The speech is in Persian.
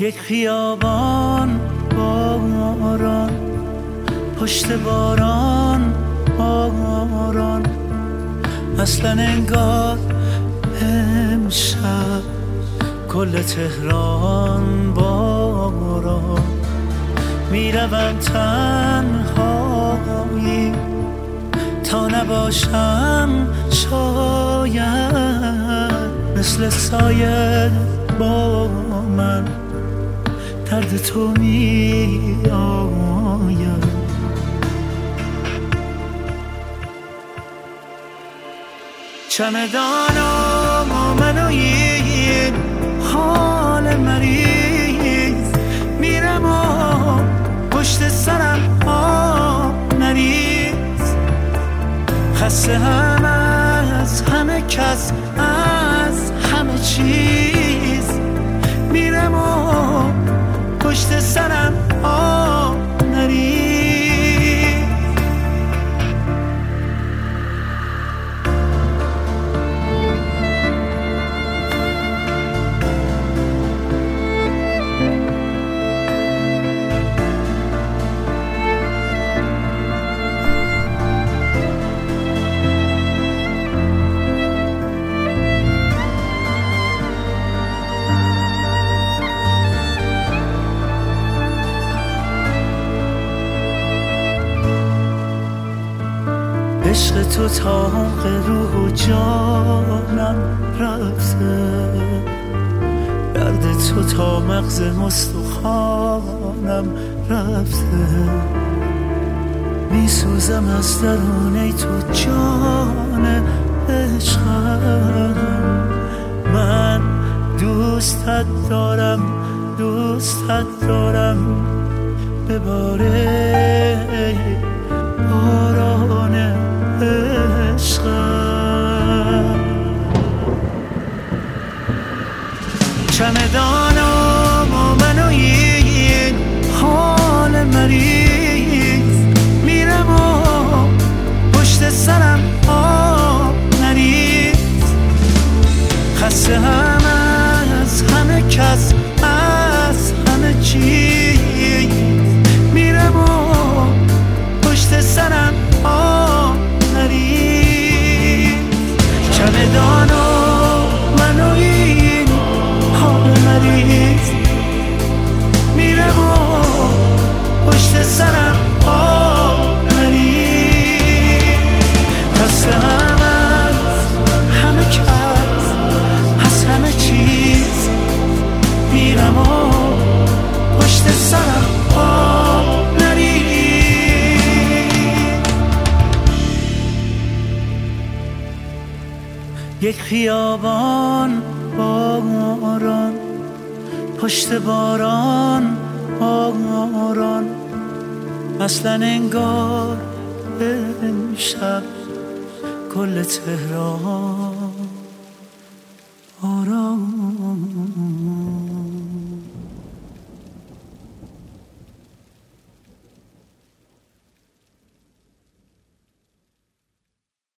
یک خیابان باران، پشت باران باران، اصلا انگار امشب کل تهران باران. میروم تنهایی تا نباشم شاید، مثل سایه با من درد تو می آید. چمدانم و من و این حال مریض، میرم و پشت سرم نریز، خسته هم از همه کس، از همه چیز، میرم و پشت سرم نریز. عشق تو طاق روح و جانم رفته، درد تو تا مغز مستخوانم رفته، میسوزم از درونه تو جان عشقم. من دوستت دارم، دوستت دارم، بباره باران عشقم. چمدانم و من و این حال مریض، میرم و پشت سرم نریز، خسته هم از همه کس، از همه چیز، میرم و پشت سرم نریز. چمدان و من و این حال مریض، میرم و پشت سرم نریز، خسته هم از همه کس، از همه چیز، میرم و پشت سرم نریز. یک خیابان باران، پشت باران باران، اصلا انگار امشب کل تهران آرام.